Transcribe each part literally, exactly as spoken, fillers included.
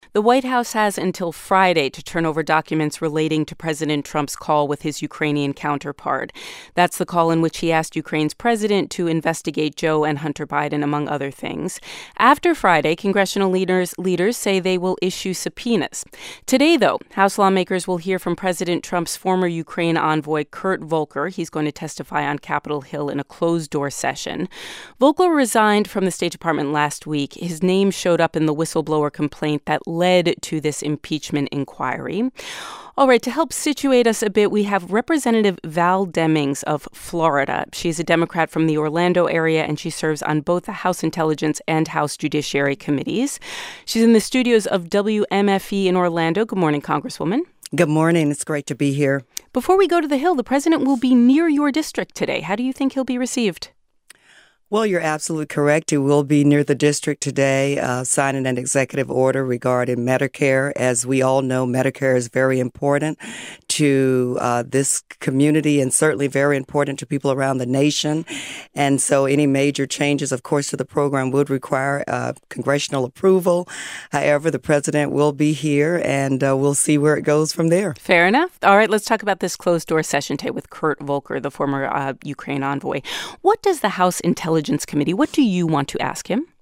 The White House has until Friday to turn over documents relating to President Trump's call with his Ukrainian counterpart. That's the call in which he asked Ukraine's president to investigate Joe and Hunter Biden, among other things. After Friday, congressional leaders leaders say they will issue subpoenas. Today, though, House lawmakers will hear from President Trump's former Ukraine envoy, Kurt Volker. He's going to testify on Capitol Hill in a closed-door session. Volker resigned from the State Department last week. His name showed up in the whistleblower complaint that led to this impeachment inquiry. All right, to help situate us a bit, we have Representative Val Demings of Florida. She's a Democrat from the Orlando area, and she serves on both the House Intelligence and House Judiciary committees. She's in the studios of W M F E in Orlando. Good morning, Congresswoman. Good morning. It's great to be here. Before we go to the Hill, the president will be near your district today. How do you think he'll be received? Well, you're absolutely correct. He will be near the district today, uh, signing an executive order regarding Medicare. As we all know, Medicare is very important to uh, this community and certainly very important to people around the nation. And so any major changes, of course, to the program would require uh, congressional approval. However, the president will be here, and uh, we'll see where it goes from there. Fair enough. All right, let's talk about this closed-door session today with Kurt Volker, the former uh, Ukraine envoy. What does the House Intelligence Committee, what do you want to ask him?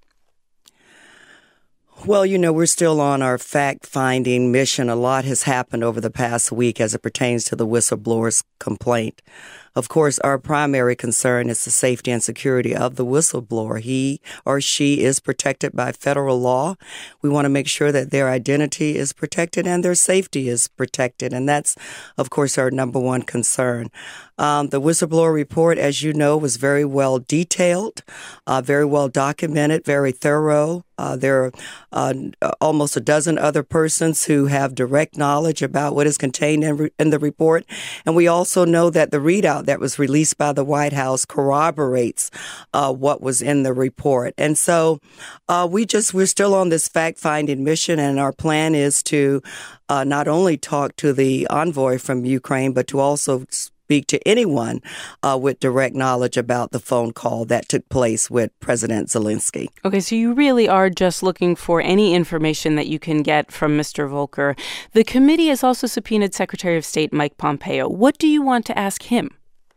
Well, you know, we're still on our fact-finding mission. A lot has happened over the past week as it pertains to the whistleblower's complaint. Of course, our primary concern is the safety and security of the whistleblower. He or she is protected by federal law. We want to make sure that their identity is protected and their safety is protected. And that's, of course, our number one concern. Um, the whistleblower report, as you know, was very well detailed, uh, very well documented, very thorough. Uh, there are uh, almost a dozen other persons who have direct knowledge about what is contained in, re- in the report. And we also know that the readout that was released by the White House corroborates uh, what was in the report. And so uh, we just, we're still on this fact-finding mission, and our plan is to uh, not only talk to the envoy from Ukraine, but to also speak to anyone uh, with direct knowledge about the phone call that took place with President Zelensky. Okay, so you really are just looking for any information that you can get from Mister Volker. The committee has also subpoenaed Secretary of State Mike Pompeo. What do you want to ask him?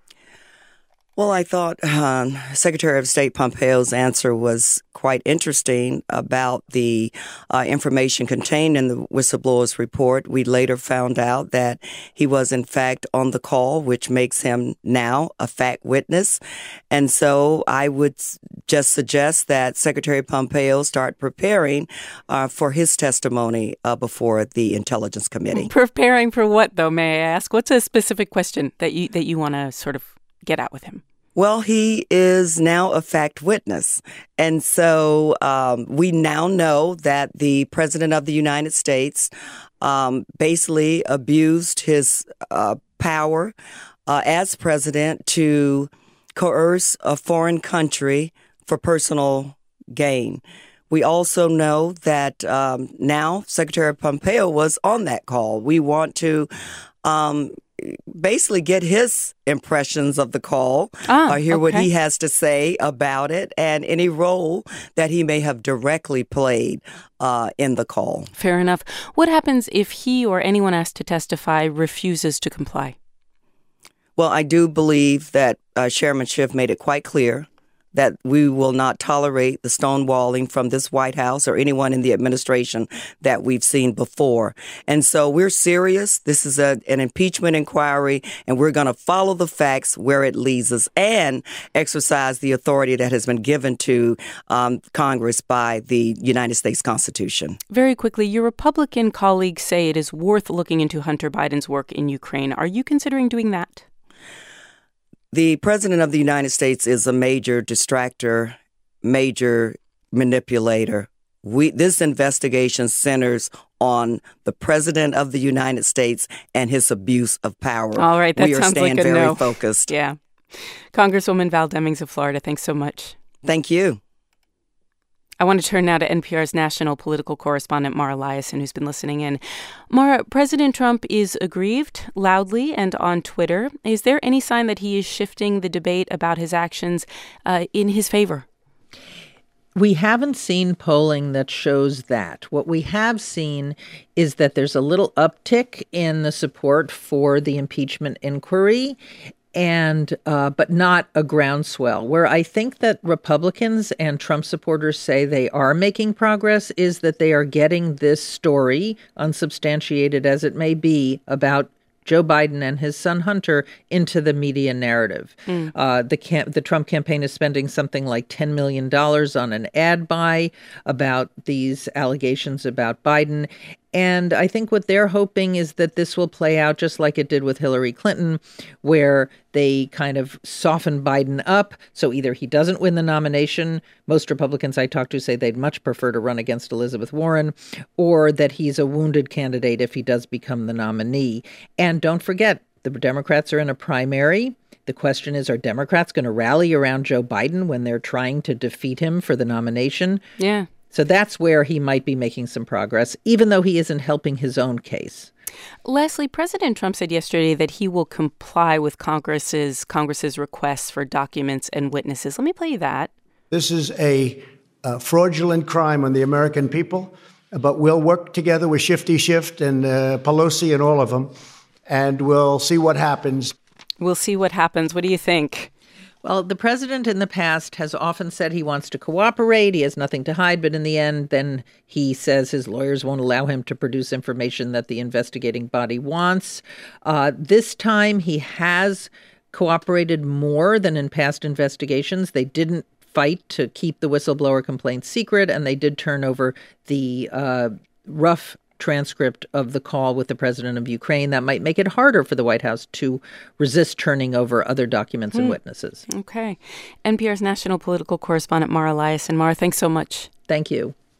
Well, I thought um, Secretary of State Pompeo's answer was quite interesting about the uh, information contained in the whistleblower's report. We later found out that he was, in fact, on the call, which makes him now a fact witness. And so I would just suggest that Secretary Pompeo start preparing uh, for his testimony uh, before the Intelligence Committee. Preparing for what, though, may I ask? What's a specific question that you that you want to sort of get out with him? Well, he is now a fact witness. And so um, we now know that the President of the United States um, basically abused his uh, power uh, as president to coerce a foreign country for personal gain. We also know that um, now Secretary Pompeo was on that call. We want to um basically get his impressions of the call, ah, or hear okay. what he has to say about it, and any role that he may have directly played uh, in the call. Fair enough. What happens if he or anyone asked to testify refuses to comply? Well, I do believe that uh, Chairman Schiff made it quite clear that we will not tolerate the stonewalling from this White House or anyone in the administration that we've seen before. And so we're serious. This is a, an impeachment inquiry, and we're going to follow the facts where it leads us and exercise the authority that has been given to um, Congress by the United States Constitution. Very quickly, your Republican colleagues say it is worth looking into Hunter Biden's work in Ukraine. Are you considering doing that? The President of the United States is a major distractor, major manipulator. We, this investigation centers on the President of the United States and his abuse of power. All right, that we sounds are staying like a very no. focused. Yeah. Congresswoman Val Demings of Florida, thanks so much. Thank you. I want to turn now to N P R's national political correspondent, Mara Liasson, who's been listening in. Mara, President Trump is aggrieved loudly and on Twitter. Is there any sign that he is shifting the debate about his actions uh, in his favor? We haven't seen polling that shows that. What we have seen is that there's a little uptick in the support for the impeachment inquiry, and uh, but not a groundswell. Where I think that Republicans and Trump supporters say they are making progress is that they are getting this story, unsubstantiated as it may be, about Joe Biden and his son Hunter into the media narrative. Mm. Uh, the cam- the Trump campaign is spending something like ten million dollars on an ad buy about these allegations about Biden. And I think what they're hoping is that this will play out just like it did with Hillary Clinton, where they kind of soften Biden up. So either he doesn't win the nomination, most Republicans I talk to say they'd much prefer to run against Elizabeth Warren, or that he's a wounded candidate if he does become the nominee. And don't forget, the Democrats are in a primary. The question is, are Democrats going to rally around Joe Biden when they're trying to defeat him for the nomination? Yeah. So that's where he might be making some progress, even though he isn't helping his own case. Leslie, President Trump said yesterday that he will comply with Congress's Congress's requests for documents and witnesses. Let me play you that. This is a, a fraudulent crime on the American people, but we'll work together with Shifty Schiff and uh, Pelosi and all of them, and we'll see what happens. We'll see what happens. What do you think? Well, the president in the past has often said he wants to cooperate. He has nothing to hide. But in the end, then he says his lawyers won't allow him to produce information that the investigating body wants. Uh, this time, he has cooperated more than in past investigations. They didn't fight to keep the whistleblower complaint secret, and they did turn over the uh, rough transcript of the call with the president of Ukraine. That might make it harder for the White House to resist turning over other documents and mm. witnesses. Okay. N P R's national political correspondent Mara Liasson. Mara, thanks so much. Thank you.